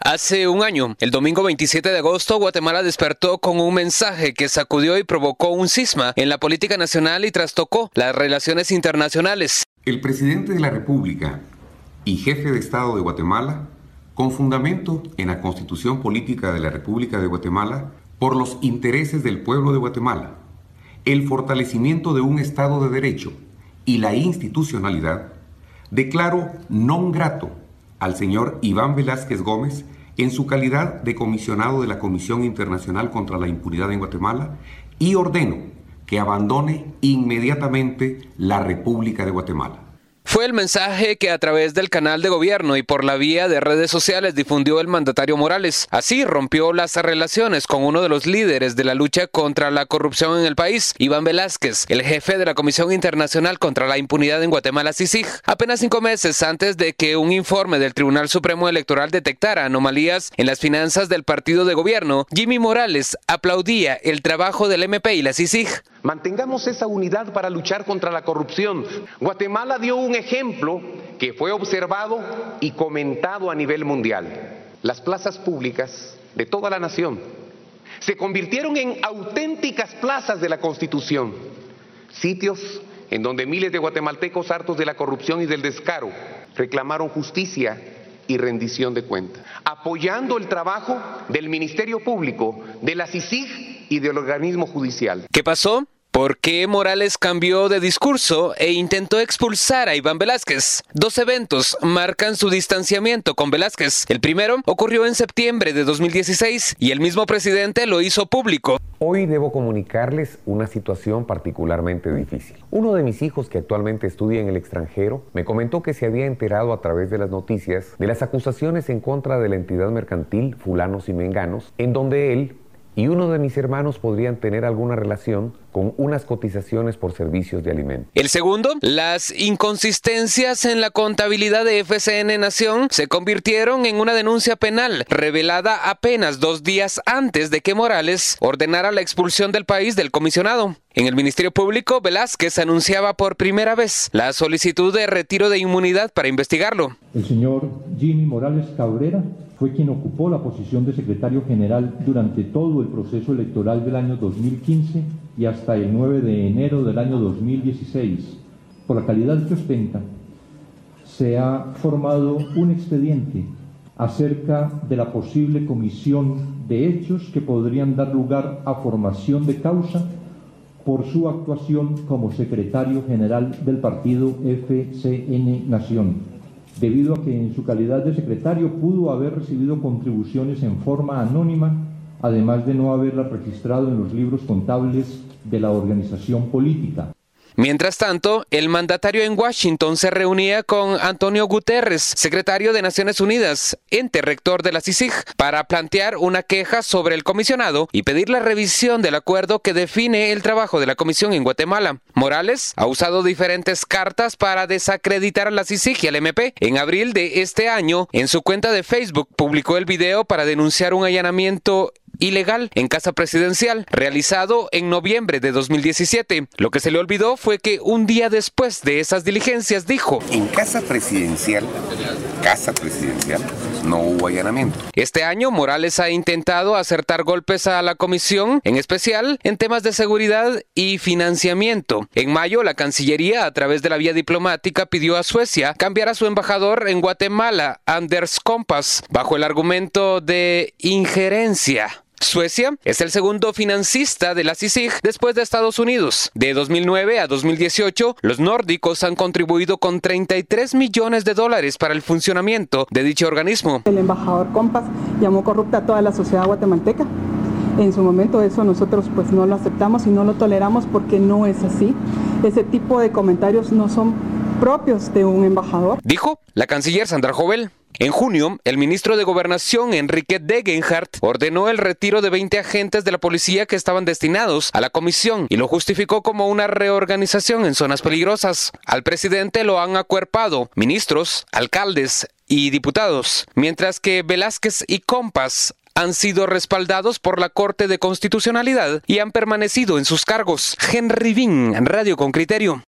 Hace un año, el domingo 27 de agosto, Guatemala despertó con un mensaje que sacudió y provocó un cisma en la política nacional y trastocó las relaciones internacionales. El presidente de la República y jefe de Estado de Guatemala, con fundamento en la Constitución Política de la República de Guatemala, por los intereses del pueblo de Guatemala, el fortalecimiento de un Estado de Derecho y la institucionalidad, declaró non grato al señor Iván Velázquez Gómez en su calidad de comisionado de la Comisión Internacional contra la Impunidad en Guatemala y ordeno que abandone inmediatamente la República de Guatemala. Fue el mensaje que a través del canal de gobierno y por la vía de redes sociales difundió el mandatario Morales. Así rompió las relaciones con uno de los líderes de la lucha contra la corrupción en el país, Iván Velázquez, el jefe de la Comisión Internacional contra la Impunidad en Guatemala, CICIG. Apenas 5 meses antes de que un informe del Tribunal Supremo Electoral detectara anomalías en las finanzas del partido de gobierno, Jimmy Morales aplaudía el trabajo del MP y la CICIG. Mantengamos esa unidad para luchar contra la corrupción. Guatemala dio un ejemplo que fue observado y comentado a nivel mundial. Las plazas públicas de toda la nación se convirtieron en auténticas plazas de la Constitución, sitios en donde miles de guatemaltecos hartos de la corrupción y del descaro reclamaron justicia y rendición de cuentas, apoyando el trabajo del Ministerio Público, de la CICIG y del organismo judicial. ¿Qué pasó? ¿Por qué Morales cambió de discurso e intentó expulsar a Iván Velázquez? 2 eventos marcan su distanciamiento con Velázquez. El primero ocurrió en septiembre de 2016 y el mismo presidente lo hizo público. Hoy debo comunicarles una situación particularmente difícil. Uno de mis hijos, que actualmente estudia en el extranjero, me comentó que se había enterado a través de las noticias de las acusaciones en contra de la entidad mercantil Fulanos y Menganos, en donde él y uno de mis hermanos podrían tener alguna relación con unas cotizaciones por servicios de alimentos. El segundo, las inconsistencias en la contabilidad de FCN Nación se convirtieron en una denuncia penal revelada apenas 2 días antes de que Morales ordenara la expulsión del país del comisionado. En el Ministerio Público, Velázquez anunciaba por primera vez la solicitud de retiro de inmunidad para investigarlo. El señor Jimmy Morales Cabrera fue quien ocupó la posición de secretario general durante todo el proceso electoral del año 2015 y hasta el 9 de enero del año 2016. Por la calidad que ostenta, se ha formado un expediente acerca de la posible comisión de hechos que podrían dar lugar a formación de causa por su actuación como secretario general del partido FCN Nación, debido a que en su calidad de secretario pudo haber recibido contribuciones en forma anónima, además de no haberlas registrado en los libros contables de la organización política. Mientras tanto, el mandatario en Washington se reunía con Antonio Guterres, secretario de Naciones Unidas, ente rector de la CICIG, para plantear una queja sobre el comisionado y pedir la revisión del acuerdo que define el trabajo de la comisión en Guatemala. Morales ha usado diferentes cartas para desacreditar a la CICIG y al MP. En abril de este año, en su cuenta de Facebook, publicó el video para denunciar un allanamiento ilegal en Casa Presidencial, realizado en noviembre de 2017. Lo que se le olvidó fue que un día después de esas diligencias dijo: En Casa Presidencial, no hubo allanamiento. Este año, Morales ha intentado acertar golpes a la comisión, en especial en temas de seguridad y financiamiento. En mayo, la Cancillería, a través de la vía diplomática, pidió a Suecia cambiar a su embajador en Guatemala, Anders Kompas, bajo el argumento de injerencia. Suecia es el segundo financista de la CICIG después de Estados Unidos. De 2009 a 2018, los nórdicos han contribuido con $33 millones para el funcionamiento de dicho organismo. El embajador Kompas llamó corrupta a toda la sociedad guatemalteca. En su momento eso nosotros pues no lo aceptamos y no lo toleramos porque no es así. Ese tipo de comentarios no son propios de un embajador, dijo la canciller Sandra Jovel. En junio, el ministro de Gobernación, Enrique Degenhardt, ordenó el retiro de 20 agentes de la policía que estaban destinados a la comisión y lo justificó como una reorganización en zonas peligrosas. Al presidente lo han acuerpado ministros, alcaldes y diputados, mientras que Velázquez y Kompas han sido respaldados por la Corte de Constitucionalidad y han permanecido en sus cargos. Henry Bin, Radio con Criterio.